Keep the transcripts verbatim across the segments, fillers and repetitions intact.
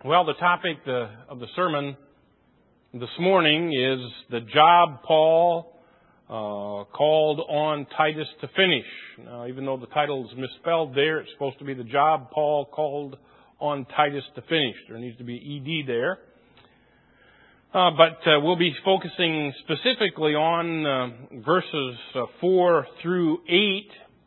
Well, the topic the, of the sermon this morning is the job Paul uh, called on Titus to finish. Now, even though the title is misspelled there, it's supposed to be the job Paul called on Titus to finish. There needs to be E D there. Uh, but uh, we'll be focusing specifically on uh, verses uh, four through eight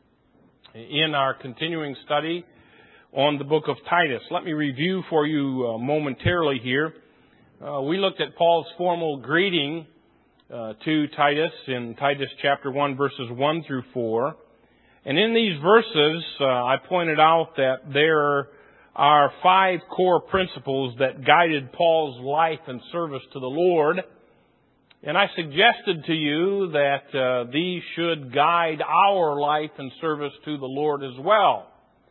in our continuing study on the book of Titus. Let me review for you uh, momentarily here. Uh, we looked at Paul's formal greeting uh, to Titus in Titus chapter one, verses one through four. And in these verses, uh, I pointed out that there are five core principles that guided Paul's life and service to the Lord. And I suggested to you that uh, these should guide our life and service to the Lord as well.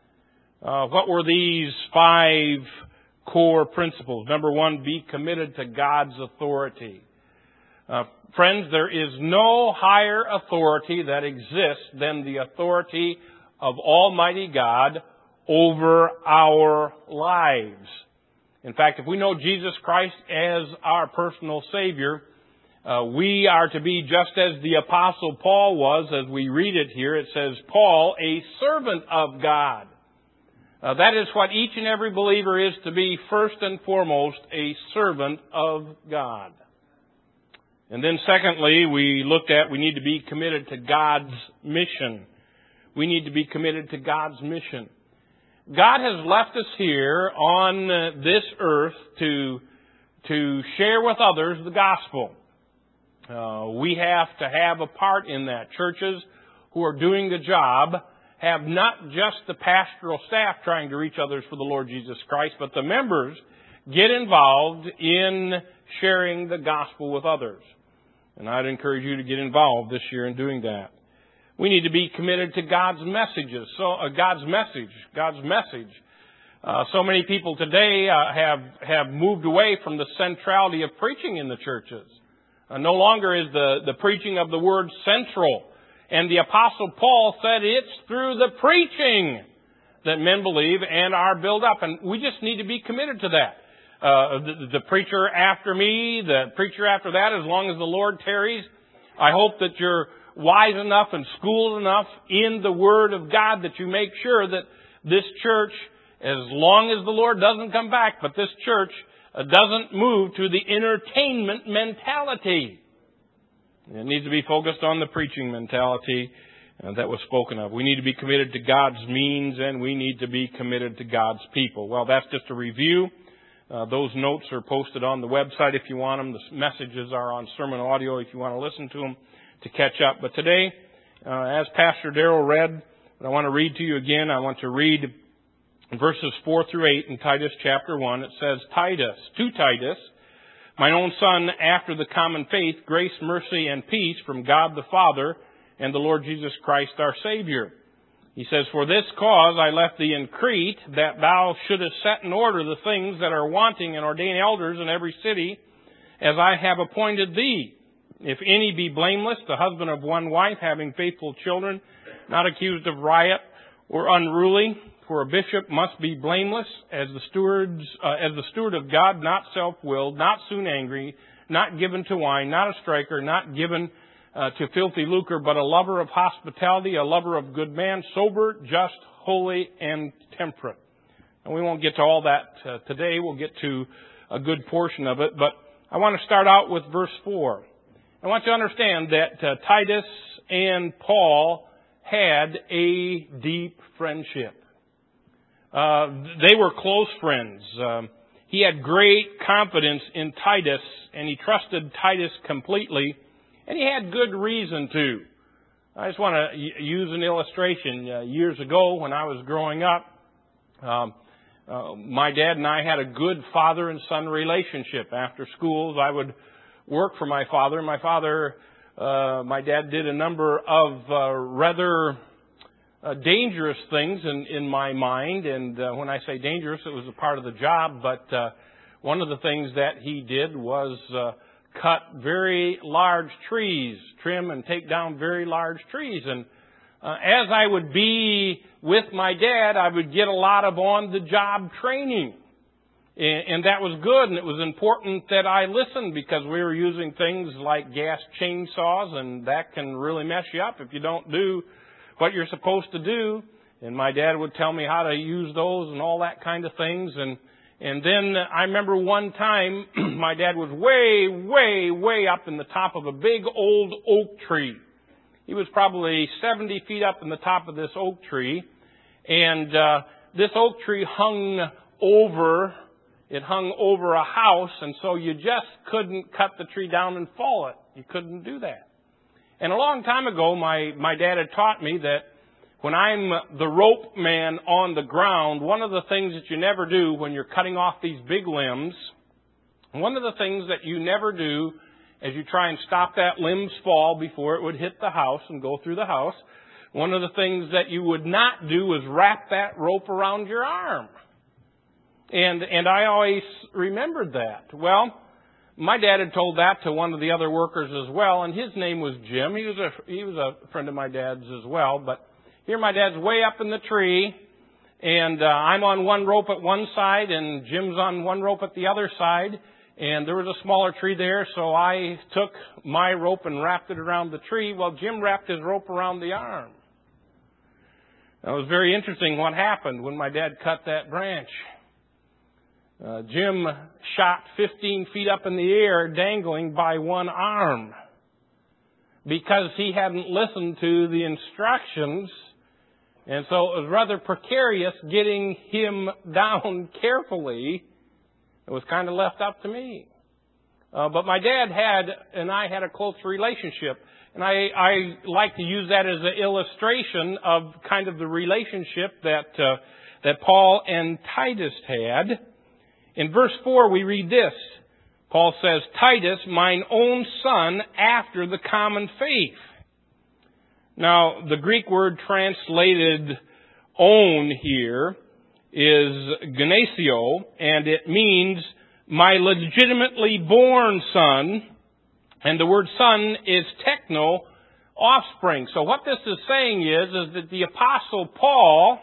Uh, what were these five core principles? Number one, be committed to God's authority. Uh, friends, there is no higher authority that exists than the authority of Almighty God over our lives. In fact, if we know Jesus Christ as our personal Savior, uh, we are to be just as the Apostle Paul was. As we read it here, it says, Paul, a servant of God. Uh, that is what each and every believer is to be, first and foremost, a servant of God. And then secondly, we looked at we need to be committed to God's mission. We need to be committed to God's mission. God has left us here on uh, this earth to, to share with others the gospel. Uh, we have to have a part in that. Churches who are doing the job have not just the pastoral staff trying to reach others for the Lord Jesus Christ, but the members get involved in sharing the gospel with others. And I'd encourage you to get involved this year in doing that. We need to be committed to God's messages. So uh, God's message, God's message. Uh, so many people today uh, have have moved away from the centrality of preaching in the churches. Uh, no longer is the the preaching of the word central. And the Apostle Paul said it's through the preaching that men believe and are built up. And we just need to be committed to that. Uh, the, the preacher after me, the preacher after that, as long as the Lord tarries, I hope that you're wise enough and schooled enough in the Word of God that you make sure that this church, as long as the Lord doesn't come back, but this church uh, doesn't move to the entertainment mentality. It needs to be focused on the preaching mentality uh, that was spoken of. We need to be committed to God's means, and we need to be committed to God's people. Well, that's just a review. Uh, those notes are posted on the website if you want them. The messages are on sermon audio if you want to listen to them to catch up. But today, uh, as Pastor Darrell read, I want to read to you again. I want to read verses four through eight in Titus chapter one. It says, Titus, to Titus, my own son, after the common faith, grace, mercy, and peace from God the Father and the Lord Jesus Christ our Savior. He says, for this cause I left thee in Crete, that thou shouldest set in order the things that are wanting and ordain elders in every city, as I have appointed thee. If any be blameless, the husband of one wife, having faithful children, not accused of riot or unruly, for a bishop must be blameless, as the stewards, uh, as the steward of God, not self-willed, not soon angry, not given to wine, not a striker, not given uh, to filthy lucre, but a lover of hospitality, a lover of good man, sober, just, holy, and temperate. And we won't get to all that uh, today. We'll get to a good portion of it. But I want to start out with verse four. I want you to understand that uh, Titus and Paul had a deep friendship. Uh, they were close friends. Um, he had great confidence in Titus, and he trusted Titus completely, and he had good reason to. I just want to use an illustration. Uh, years ago, when I was growing up, um, uh, my dad and I had a good father and son relationship. After schools, I would work for my father. My father, uh, my dad did a number of uh, rather Uh, dangerous things in, in my mind, and uh, when I say dangerous, it was a part of the job, but uh, one of the things that he did was uh, cut very large trees, trim and take down very large trees. And uh, as I would be with my dad, I would get a lot of on-the-job training. And that was good, and it was important that I listened because we were using things like gas chainsaws, and that can really mess you up if you don't do what you're supposed to do. And my dad would tell me how to use those and all that kind of things. And and then I remember one time my dad was way, way, way up in the top of a big old oak tree. He was probably seventy feet up in the top of this oak tree. And uh, this oak tree hung over... It hung over a house, and so you just couldn't cut the tree down and fall it. You couldn't do that. And a long time ago, my, my dad had taught me that when I'm the rope man on the ground, one of the things that you never do when you're cutting off these big limbs, one of the things that you never do as you try and stop that limb's fall before it would hit the house and go through the house, one of the things that you would not do is wrap that rope around your arm. And and I always remembered that. Well, my dad had told that to one of the other workers as well, and his name was Jim. He was a he was a friend of my dad's as well. But here my dad's way up in the tree, and uh, I'm on one rope at one side, and Jim's on one rope at the other side. And there was a smaller tree there, so I took my rope and wrapped it around the tree, while Jim wrapped his rope around the arm. It was very interesting what happened when my dad cut that branch. Uh, Jim shot fifteen feet up in the air, dangling by one arm, because he hadn't listened to the instructions, and so it was rather precarious getting him down carefully. It was kind of left up to me. Uh, but my dad had, and I had a close relationship, and I, I like to use that as an illustration of kind of the relationship that uh, that Paul and Titus had. In verse four, we read this. Paul says, Titus, mine own son, after the common faith. Now, the Greek word translated own here is gnesio, and it means my legitimately born son. And the word son is techno, offspring. So what this is saying is, is that the Apostle Paul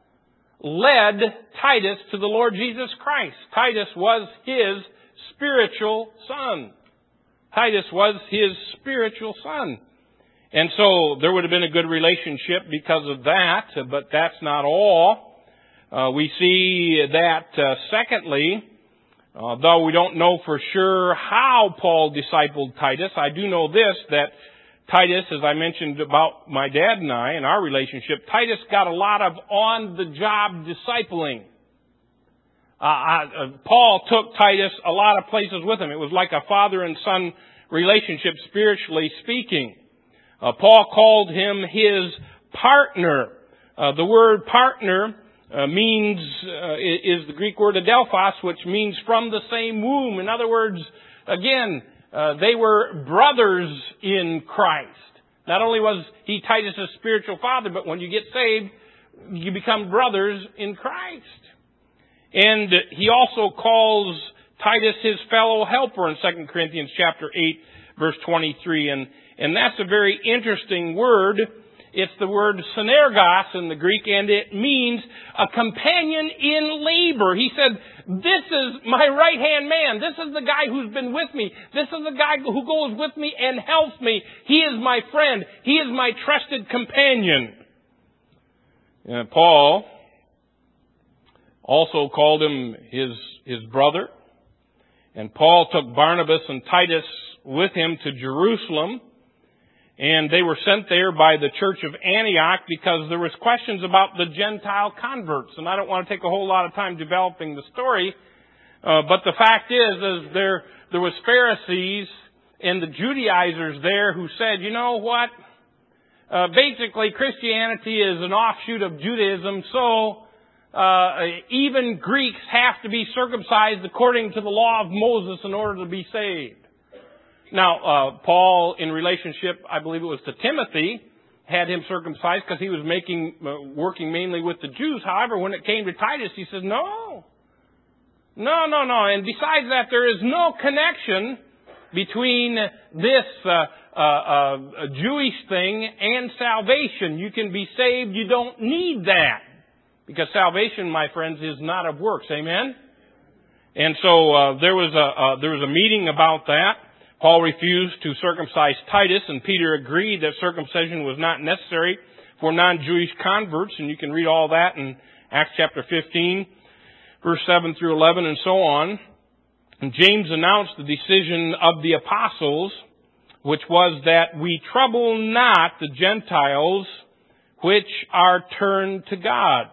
led Titus to the Lord Jesus Christ. Titus was his spiritual son. Titus was his spiritual son. And so there would have been a good relationship because of that, but that's not all. Uh, we see that, uh, secondly, uh, though we don't know for sure how Paul discipled Titus, I do know this, that Titus, as I mentioned about my dad and I and our relationship, Titus got a lot of on-the-job discipling. Uh, I, uh, Paul took Titus a lot of places with him. It was like a father and son relationship, spiritually speaking. Uh, Paul called him his partner. Uh, the word partner uh, means, uh, is the Greek word adelphos, which means from the same womb. In other words, again, Uh, they were brothers in Christ. Not only was he Titus' spiritual father, but when you get saved, you become brothers in Christ. And he also calls Titus his fellow helper in Second Corinthians chapter eight, verse twenty-three. And, and that's a very interesting word. It's the word synergos in the Greek, and it means a companion in labor. He said, this is my right-hand man. This is the guy who's been with me. This is the guy who goes with me and helps me. He is my friend. He is my trusted companion. And Paul also called him his, his brother. And Paul took Barnabas and Titus with him to Jerusalem. And they were sent there by the church of Antioch because there was questions about the Gentile converts. And I don't want to take a whole lot of time developing the story. Uh, but the fact is, is there, there was Pharisees and the Judaizers there who said, you know what? Uh, basically, Christianity is an offshoot of Judaism, so uh, even Greeks have to be circumcised according to the law of Moses in order to be saved. Now, uh, Paul, in relationship, I believe it was to Timothy, had him circumcised because he was making, uh, working mainly with the Jews. However, when it came to Titus, he says, no. No, no, no. And besides that, there is no connection between this uh, uh, uh, Jewish thing and salvation. You can be saved. You don't need that. Because salvation, my friends, is not of works. Amen? And so uh, there was a uh, there was a meeting about that. Paul refused to circumcise Titus, and Peter agreed that circumcision was not necessary for non-Jewish converts, and you can read all that in Acts chapter fifteen, verse seven through eleven, and so on. And James announced the decision of the apostles, which was that we trouble not the Gentiles which are turned to God.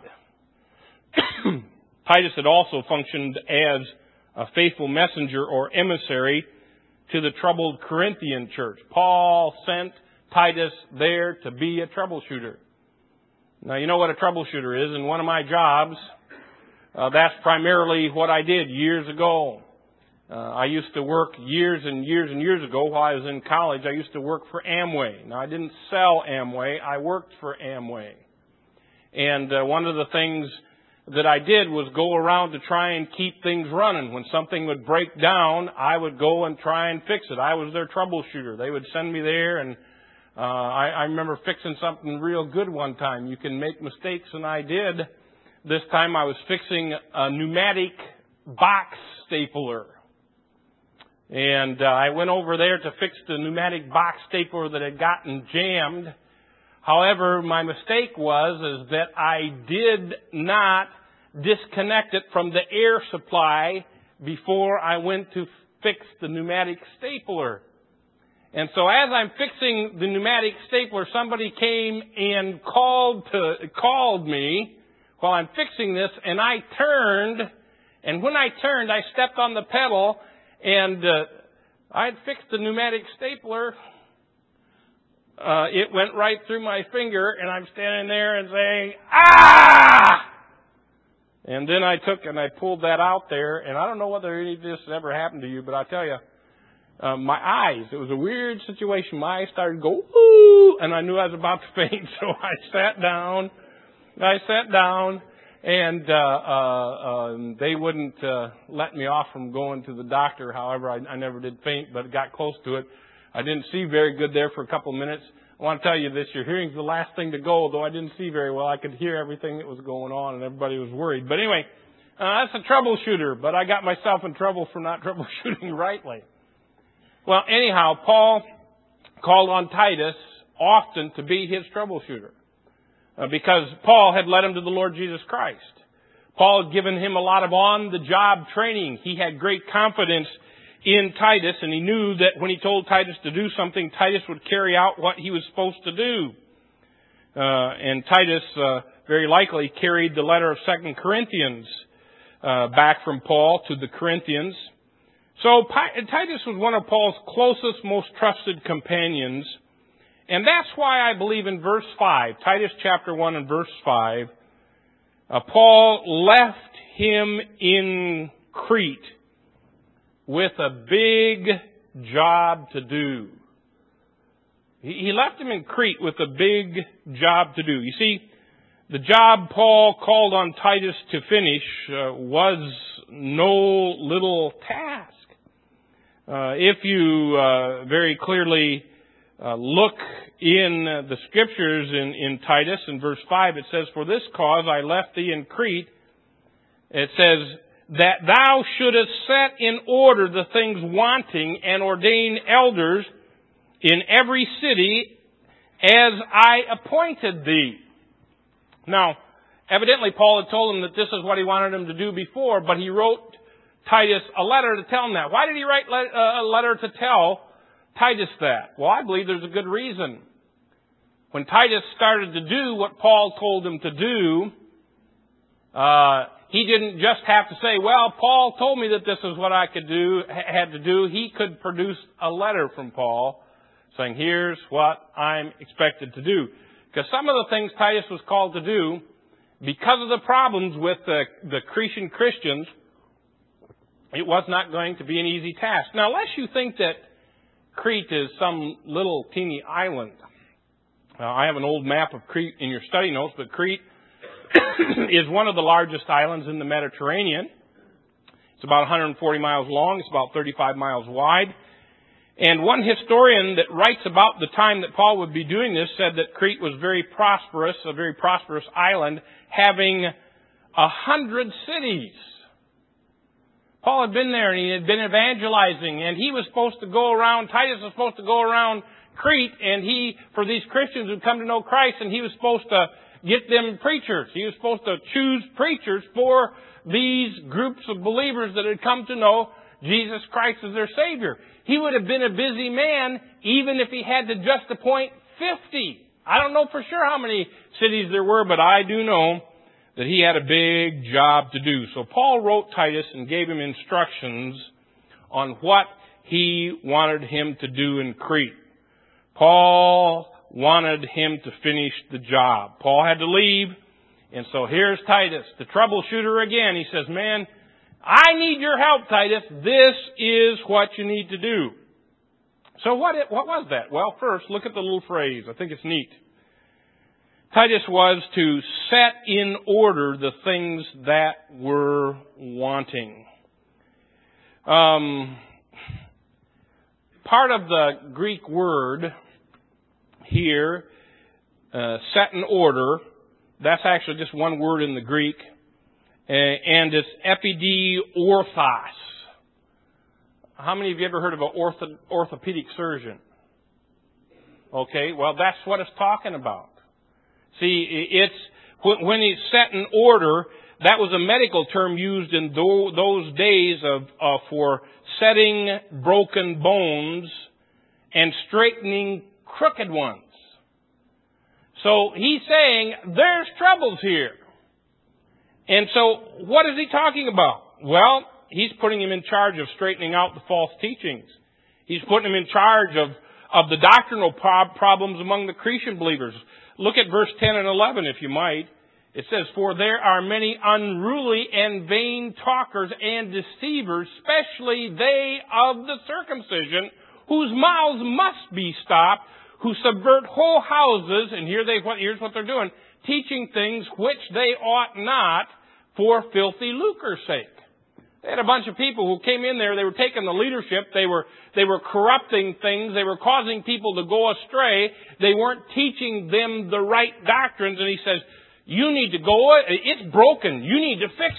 Titus had also functioned as a faithful messenger or emissary to the troubled Corinthian church. Paul sent Titus there to be a troubleshooter. Now, you know what a troubleshooter is. In one of my jobs, uh, that's primarily what I did years ago. Uh, I used to work years and years and years ago while I was in college. I used to work for Amway. Now, I didn't sell Amway. I worked for Amway. And uh, one of the things that I did was go around to try and keep things running. When something would break down, I would go and try and fix it. I was their troubleshooter. They would send me there, and uh, I, I remember fixing something real good one time. You can make mistakes, and I did. This time I was fixing a pneumatic box stapler. And uh, I went over there to fix the pneumatic box stapler that had gotten jammed. However, my mistake was is that I did not disconnect it from the air supply before I went to fix the pneumatic stapler. And so as I'm fixing the pneumatic stapler, somebody came and called to called me while I'm fixing this, and I turned, and when I turned, I stepped on the pedal, and uh, I had fixed the pneumatic stapler. Uh, it went right through my finger, and I'm standing there and saying, "Ah!" And then I took and I pulled that out there, and I don't know whether any of this has ever happened to you, but I tell you, uh, my eyes, it was a weird situation. My eyes started to go, ooh, and I knew I was about to faint, so I sat down. I sat down, and uh, uh, uh, they wouldn't uh, let me off from going to the doctor. However, I, I never did faint, but it got close to it. I didn't see very good there for a couple of minutes. I want to tell you this, your hearing's the last thing to go, though I didn't see very well. I could hear everything that was going on, and everybody was worried. But anyway, uh, that's a troubleshooter, but I got myself in trouble for not troubleshooting rightly. Well, anyhow, Paul called on Titus often to be his troubleshooter uh, because Paul had led him to the Lord Jesus Christ. Paul had given him a lot of on-the-job training. He had great confidence in Titus, and he knew that when he told Titus to do something, Titus would carry out what he was supposed to do. Uh, and Titus uh, very likely carried the letter of Second Corinthians uh, back from Paul to the Corinthians. So Titus was one of Paul's closest, most trusted companions. And that's why I believe in verse five, Titus chapter one and verse five, uh, Paul left him in Crete with a big job to do. He left him in Crete with a big job to do. You see, the job Paul called on Titus to finish uh, was no little task. Uh, if you uh, very clearly uh, look in the scriptures in, in Titus, in verse five, it says, "For this cause I left thee in Crete," it says, "that thou shouldest set in order the things wanting and ordain elders in every city as I appointed thee." Now, evidently Paul had told him that this is what he wanted him to do before, but he wrote Titus a letter to tell him that. Why did he write a letter to tell Titus that? Well, I believe there's a good reason. When Titus started to do what Paul told him to do, uh, he didn't just have to say, "Well, Paul told me that this is what I could do, had to do." He could produce a letter from Paul saying, "Here's what I'm expected to do." Because some of the things Titus was called to do, because of the problems with the, the Cretan Christians, it was not going to be an easy task. Now, unless you think that Crete is some little teeny island. Uh, I have an old map of Crete in your study notes, but Crete is one of the largest islands in the Mediterranean. It's about one hundred forty miles long. It's about thirty-five miles wide. And one historian that writes about the time that Paul would be doing this said that Crete was very prosperous, a very prosperous island, having a hundred cities. Paul had been there and he had been evangelizing, and he was supposed to go around, Titus was supposed to go around Crete, and he, for these Christians who'd come to know Christ, and he was supposed to get them preachers. He was supposed to choose preachers for these groups of believers that had come to know Jesus Christ as their Savior. He would have been a busy man even if he had to just appoint fifty. I don't know for sure how many cities there were, but I do know that he had a big job to do. So Paul wrote Titus and gave him instructions on what he wanted him to do in Crete. Paul wanted him to finish the job. Paul had to leave, and so here's Titus, the troubleshooter again. He says, man, I need your help, Titus. This is what you need to do. So what, it, what was that? Well, first, look at the little phrase. I think it's neat. Titus was to set in order the things that were wanting. Um, part of the Greek word here, uh, set in order, that's actually just one word in the Greek, uh, and it's epidiorthos. How many of you ever heard of an ortho, orthopedic surgeon? Okay, well, that's what it's talking about. See, it's, when it's set in order, that was a medical term used in those days of, uh, for setting broken bones and straightening crooked ones. So he's saying there's troubles here. And so what is he talking about? Well, he's putting him in charge of straightening out the false teachings. He's putting him in charge of, of the doctrinal prob- problems among the Cretan believers. Look at verse ten and eleven, if you might. It says, for there are many unruly and vain talkers and deceivers, especially they of the circumcision, whose mouths must be stopped, who subvert whole houses, and here they, here's what they're doing, teaching things which they ought not for filthy lucre's sake. They had a bunch of people who came in there, they were taking the leadership, they were, they were corrupting things, they were causing people to go astray, they weren't teaching them the right doctrines, and he says, you need to go, it's broken, you need to fix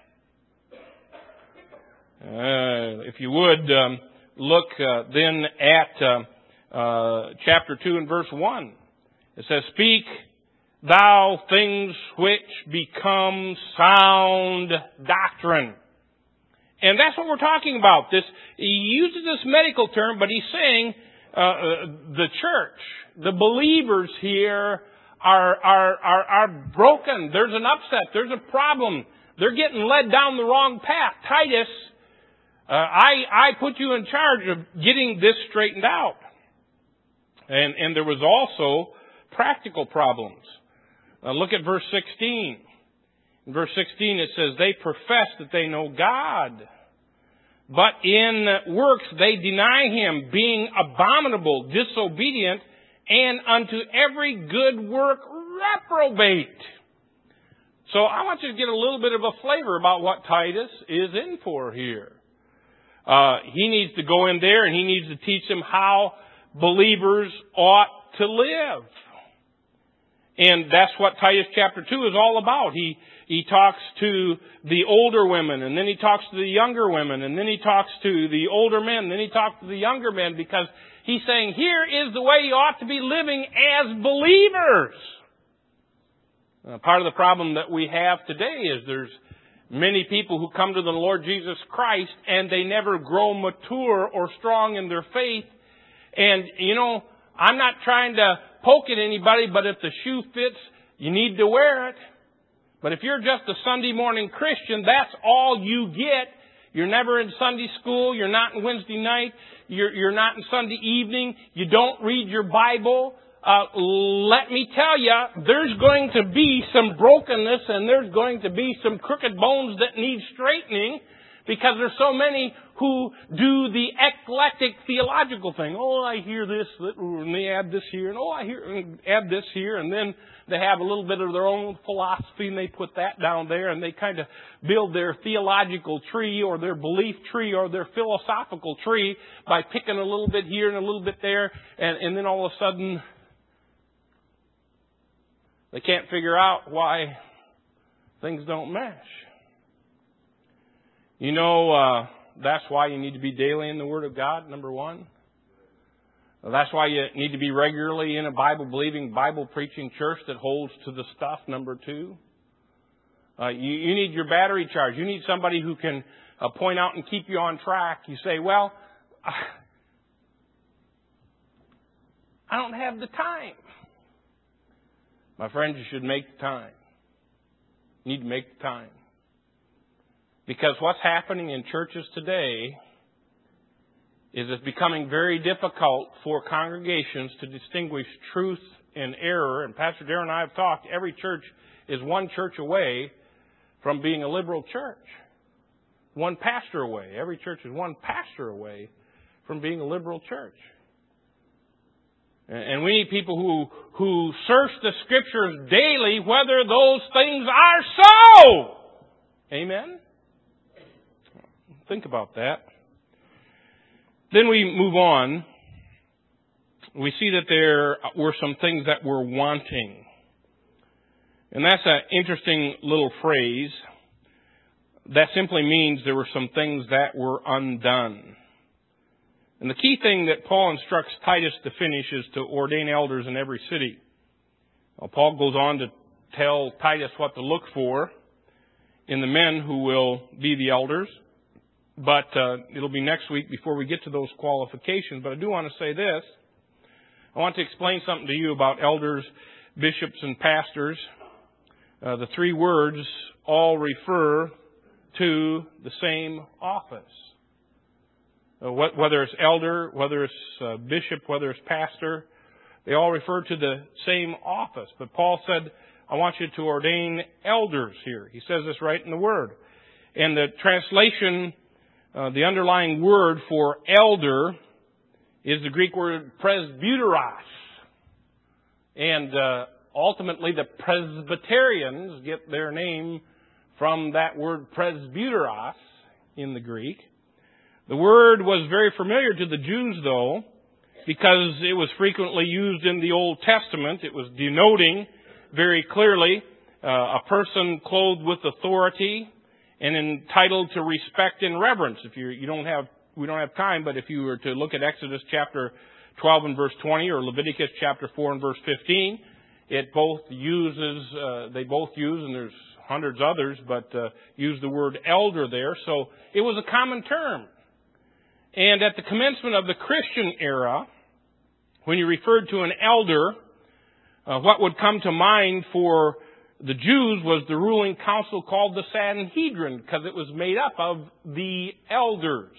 it. Uh, if you would, um, look uh, then at uh, uh, chapter two and verse one. It says, speak thou things which become sound doctrine. And that's what we're talking about. This, he uses this medical term, but he's saying uh, the church, the believers here are, are, are, are broken. There's an upset. There's a problem. They're getting led down the wrong path. Titus, uh, I, I put you in charge of getting this straightened out. And, and there was also practical problems. Uh, look at verse sixteen. In verse sixteen it says, they profess that they know God, but in works they deny Him, being abominable, disobedient, and unto every good work reprobate. So I want you to get a little bit of a flavor about what Titus is in for here. Uh, he needs to go in there and he needs to teach them how believers ought to live. And that's what Titus chapter two is all about. He he talks to the older women, and then he talks to the younger women, and then he talks to the older men, and then he talks to the younger men, because he's saying here is the way you ought to be living as believers. Uh, part of the problem that we have today is there's many people who come to the Lord Jesus Christ and they never grow mature or strong in their faith. And, you know, I'm not trying to poke at anybody, but if the shoe fits, you need to wear it. But if you're just a Sunday morning Christian, that's all you get. You're never in Sunday school. You're not in Wednesday night. You're, you're not in Sunday evening. You don't read your Bible. Uh, let me tell you, there's going to be some brokenness and there's going to be some crooked bones that need straightening, because there's so many who do the eclectic theological thing. Oh, I hear this, and they add this here, and oh, I hear, and add this here, and then they have a little bit of their own philosophy, and they put that down there, and they kind of build their theological tree, or their belief tree, or their philosophical tree by picking a little bit here and a little bit there, and, and then all of a sudden they can't figure out why things don't mesh. You know, uh, that's why you need to be daily in the Word of God, number one. That's why you need to be regularly in a Bible-believing, Bible-preaching church that holds to the stuff, number two. Uh, you, you need your battery charged. You need somebody who can uh, point out and keep you on track. You say, well, I don't have the time. My friends, you should make the time. You need to make the time. Because what's happening in churches today is it's becoming very difficult for congregations to distinguish truth and error. And Pastor Darren and I have talked, every church is one church away from being a liberal church. One pastor away. Every church is one pastor away from being a liberal church. And we need people who, who search the Scriptures daily whether those things are so. Amen? Think about that. Then we move on. We see that there were some things that were wanting. And that's an interesting little phrase. That simply means there were some things that were undone. And the key thing that Paul instructs Titus to finish is to ordain elders in every city. Well, Paul goes on to tell Titus what to look for in the men who will be the elders. But uh, it'll be next week before we get to those qualifications. But I do want to say this. I want to explain something to you about elders, bishops, and pastors. Uh, the three words all refer to the same office. Uh, what, whether it's elder, whether it's uh, bishop, whether it's pastor, they all refer to the same office. But Paul said, I want you to ordain elders here. He says this right in the Word. And the translation, uh, the underlying word for elder is the Greek word presbyteros. And uh, ultimately the Presbyterians get their name from that word presbyteros in the Greek. The word was very familiar to the Jews, though, because it was frequently used in the Old Testament. It was denoting very clearly uh, a person clothed with authority and entitled to respect and reverence. If you you don't have we don't have time, but if you were to look at Exodus chapter twelve and verse twenty, or Leviticus chapter four and verse fifteen, it both uses uh, they both use, and there's hundreds others, but uh, use the word elder there. So it was a common term. And at the commencement of the Christian era, when you referred to an elder, uh, what would come to mind for the Jews was the ruling council called the Sanhedrin, because it was made up of the elders.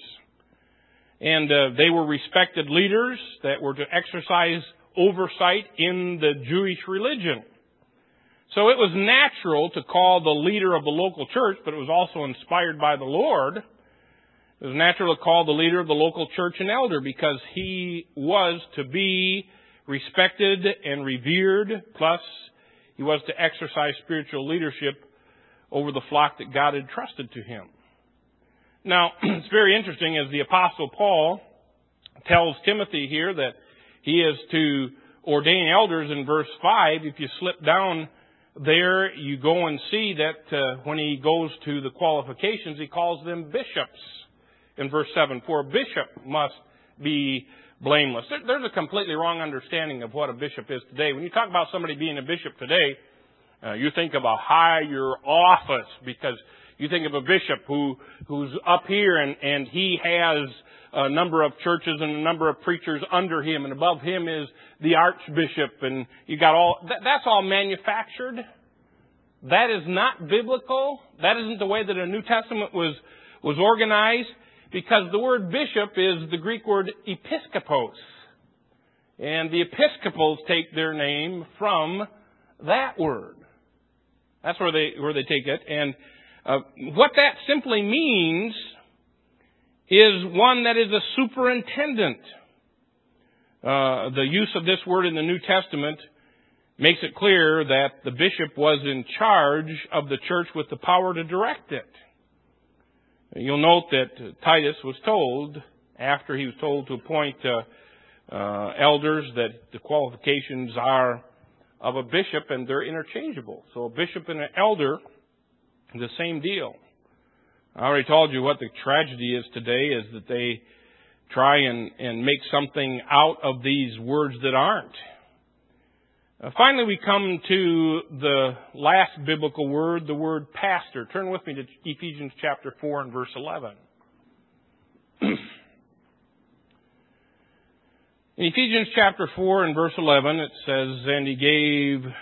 And uh, they were respected leaders that were to exercise oversight in the Jewish religion. So it was natural to call the leader of the local church, but it was also inspired by the Lord. It was natural to call the leader of the local church an elder because he was to be respected and revered, plus he was to exercise spiritual leadership over the flock that God had trusted to him. Now, it's very interesting as the Apostle Paul tells Timothy here that he is to ordain elders in verse five. If you slip down there, you go and see that uh, when he goes to the qualifications, he calls them bishops. In verse seven, for a bishop must be blameless. There, there's a completely wrong understanding of what a bishop is today. When you talk about somebody being a bishop today, uh, you think of a higher office, because you think of a bishop who who's up here and, and he has a number of churches and a number of preachers under him, and above him is the archbishop, and you got all that, that's all manufactured. That is not biblical. That isn't the way that a New Testament was was organized. Because the word bishop is the Greek word episkopos. And the Episcopals take their name from that word. That's where they where they take it. And uh, what that simply means is one that is a superintendent. Uh, the use of this word in the New Testament makes it clear that the bishop was in charge of the church with the power to direct it. You'll note that Titus was told, after he was told to appoint uh, uh, elders, that the qualifications are of a bishop and they're interchangeable. So a bishop and an elder, the same deal. I already told you what the tragedy is today is that they try and, and make something out of these words that aren't. Uh, finally, we come to the last biblical word, the word pastor. Turn with me to Ephesians chapter four and verse eleven. In Ephesians chapter four and verse eleven, it says, "And he gave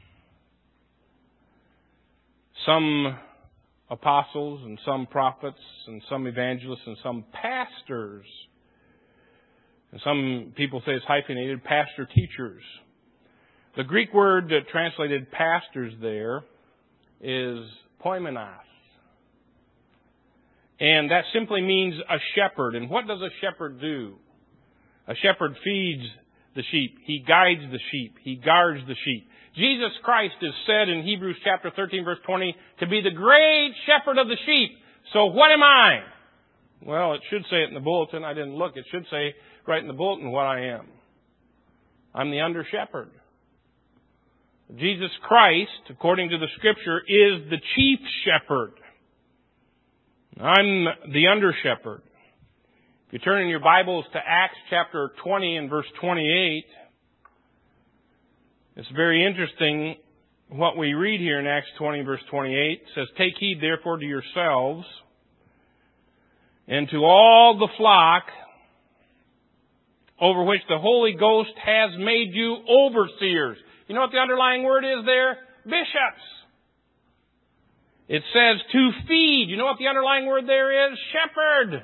some apostles and some prophets and some evangelists and some pastors." And some people say it's hyphenated, pastor teachers. The Greek word that translated pastors there is poimenos. And that simply means a shepherd. And what does a shepherd do? A shepherd feeds the sheep. He guides the sheep. He guards the sheep. Jesus Christ is said in Hebrews chapter thirteen, verse twenty, to be the great shepherd of the sheep. So what am I? Well, it should say it in the bulletin. I didn't look. It should say right in the bulletin what I am. I'm the under shepherd. Jesus Christ, according to the Scripture, is the chief shepherd. I'm the under shepherd. If you turn in your Bibles to Acts chapter twenty and verse twenty-eight, it's very interesting what we read here in Acts twenty verse twenty-eight. It says, "Take heed therefore to yourselves and to all the flock over which the Holy Ghost has made you overseers." You know what the underlying word is there? Bishops. It says to feed. You know what the underlying word there is? Shepherd.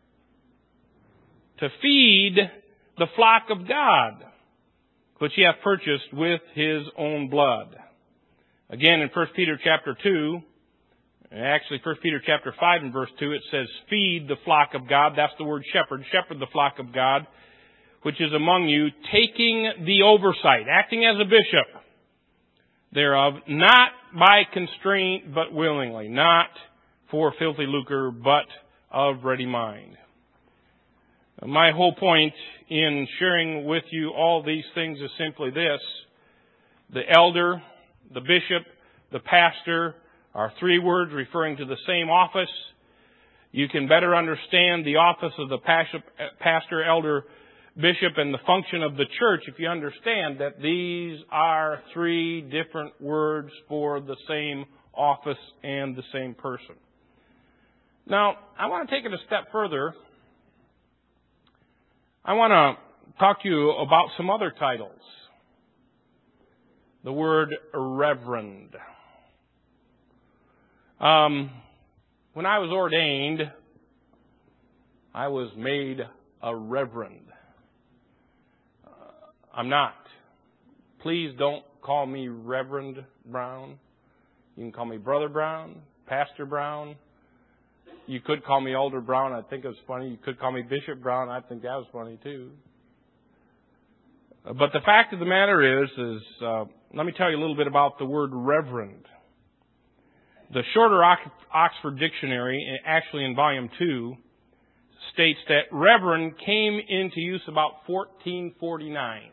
To feed the flock of God, which he hath purchased with his own blood. Again, in First Peter chapter two, actually First Peter chapter five and verse two, it says, "Feed the flock of God." That's the word shepherd. Shepherd the flock of God, which is among you, taking the oversight, acting as a bishop thereof, not by constraint, but willingly, not for filthy lucre, but of ready mind. My whole point in sharing with you all these things is simply this. The elder, the bishop, the pastor are three words referring to the same office. You can better understand the office of the pastor, elder, bishop, and the function of the church if you understand that these are three different words for the same office and the same person. Now, I want to take it a step further. I want to talk to you about some other titles. The word reverend. Um, when I was ordained, I was made a reverend. Uh, I'm not. Please don't call me Reverend Brown. You can call me Brother Brown, Pastor Brown. You could call me Elder Brown. I think it was funny. You could call me Bishop Brown. I think that was funny too. But the fact of the matter is, is uh, let me tell you a little bit about the word reverend. The Shorter Oxford Dictionary, actually in volume two, states that reverend came into use about fourteen forty-nine.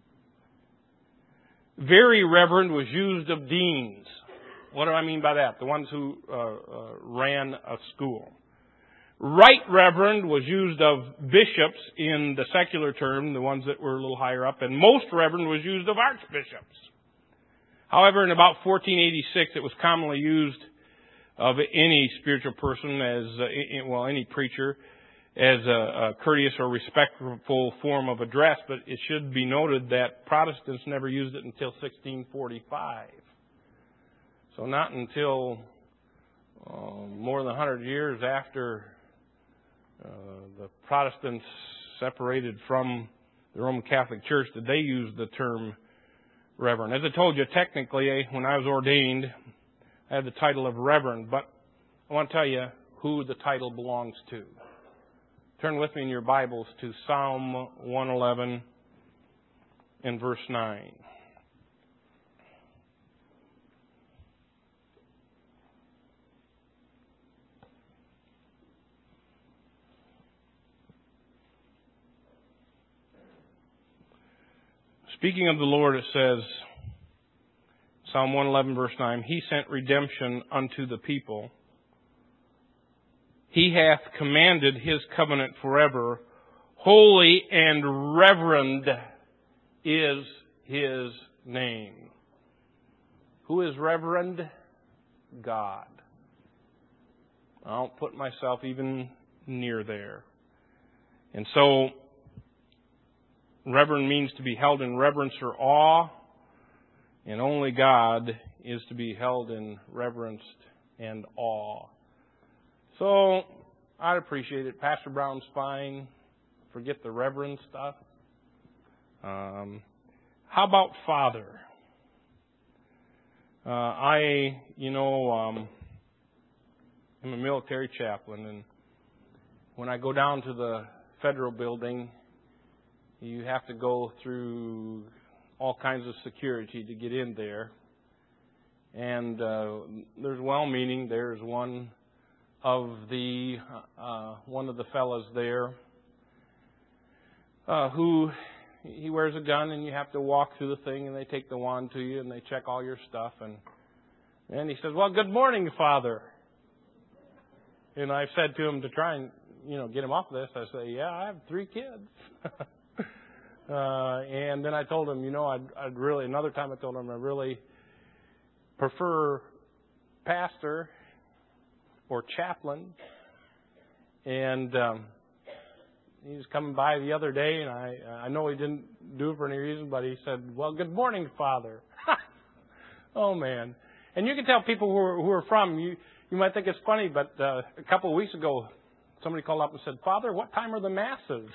Very reverend was used of deans. What do I mean by that? The ones who uh, uh, ran a school. Right reverend was used of bishops in the secular term, the ones that were a little higher up, and most reverend was used of archbishops. However, in about fourteen eighty-six, it was commonly used of any spiritual person as, uh, well, any preacher, as a, a courteous or respectful form of address, but it should be noted that Protestants never used it until sixteen forty-five. So not until uh, more than one hundred years after uh, the Protestants separated from the Roman Catholic Church did they use the term reverend. As I told you, technically, when I was ordained, I had the title of reverend, but I want to tell you who the title belongs to. Turn with me in your Bibles to Psalm one eleven and verse nine. Speaking of the Lord, it says, Psalm one eleven, verse nine, He sent redemption unto the people. He hath commanded His covenant forever. Holy and reverend is His name. Who is reverend? God. I don't put myself even near there. And so, reverend means to be held in reverence or awe, and only God is to be held in reverence and awe. So, I'd appreciate it. Pastor Brown's fine. Forget the reverend stuff. Um, how about Father? Uh, I, you know, um, I'm a military chaplain, and when I go down to the federal building, you have to go through all kinds of security to get in there. And uh, there's well-meaning. There's one of the uh, one of the fellas there uh, who he wears a gun, and you have to walk through the thing, and they take the wand to you, and they check all your stuff, and and he says, "Well, good morning, Father." And I've said to him to try and you know get him off this. I say, "Yeah, I have three kids." uh, and then I told him, you know, I'd, I'd really another time I told him I really prefer pastor or chaplain. And um, he was coming by the other day, and I I know he didn't do it for any reason, but he said, "Well, good morning, Father." Oh man! And you can tell people who are who are from you. You might think it's funny, but uh, a couple of weeks ago, somebody called up and said, "Father, what time are the masses?"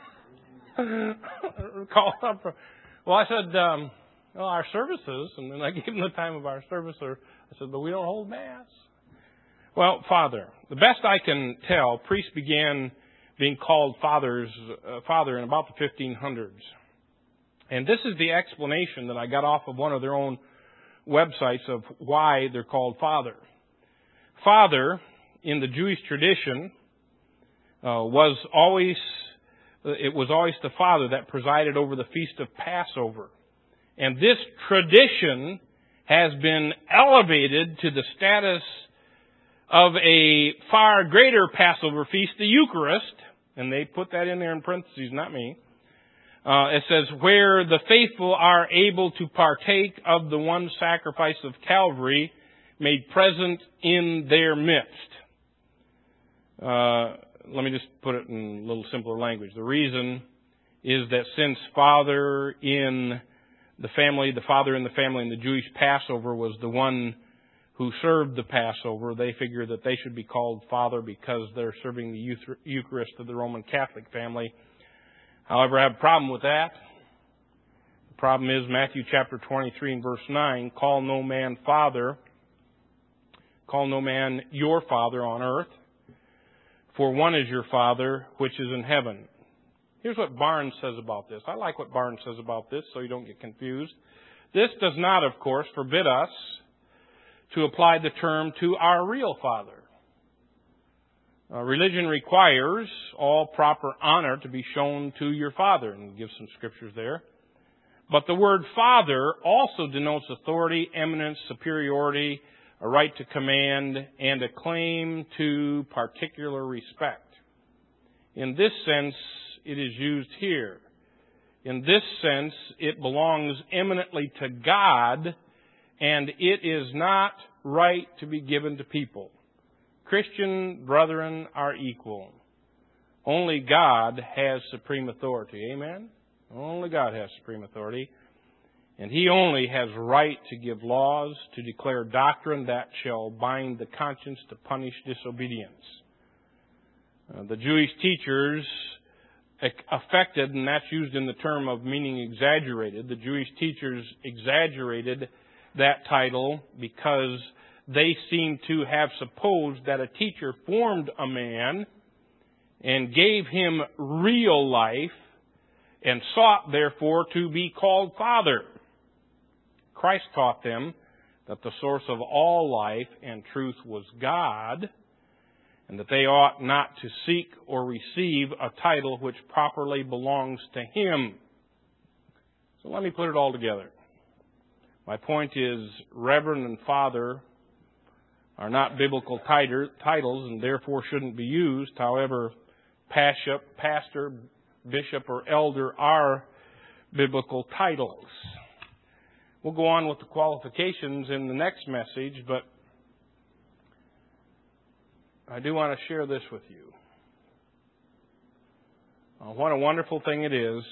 Called up. For, well, I said, um, "Well, our services," and then I gave them the time of our service. Or I said, "But we don't hold mass." Well, Father, the best I can tell, priests began being called fathers, uh, Father in about the fifteen hundreds. And this is the explanation that I got off of one of their own websites of why they're called Father. Father, in the Jewish tradition, uh, was always, it was always the father that presided over the Feast of Passover. And this tradition has been elevated to the status of a far greater Passover feast, the Eucharist, and they put that in there in parentheses, not me. Uh, it says, where the faithful are able to partake of the one sacrifice of Calvary made present in their midst. Uh, let me just put it in a little simpler language. The reason is that since Father in the family, the Father in the family in the Jewish Passover was the one who served the Passover, they figure that they should be called Father because they're serving the Eucharist of the Roman Catholic family. However, I have a problem with that. The problem is Matthew chapter twenty-three and verse nine, call no man Father, call no man your Father on earth, for one is your Father which is in heaven. Here's what Barnes says about this. I like what Barnes says about this so you don't get confused. This does not, of course, forbid us to apply the term to our real Father. Uh, religion requires all proper honor to be shown to your Father, and we'll give some scriptures there. But the word Father also denotes authority, eminence, superiority, a right to command, and a claim to particular respect. In this sense, it is used here. In this sense, it belongs eminently to God, and it is not right to be given to people. Christian brethren are equal. Only God has supreme authority. Amen? Only God has supreme authority. And He only has right to give laws, to declare doctrine that shall bind the conscience, to punish disobedience. Uh, the Jewish teachers affected, and that's used in the term of meaning exaggerated, the Jewish teachers exaggerated that title because they seem to have supposed that a teacher formed a man and gave him real life and sought, therefore, to be called Father. Christ taught them that the source of all life and truth was God, and that they ought not to seek or receive a title which properly belongs to Him. So let me put it all together. My point is, Reverend and Father are not biblical titles and therefore shouldn't be used. However, pastor, bishop, or elder are biblical titles. We'll go on with the qualifications in the next message, but I do want to share this with you. Uh, what a wonderful thing it is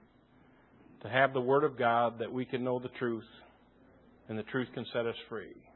to have the Word of God that we can know the truth, and the truth can set us free.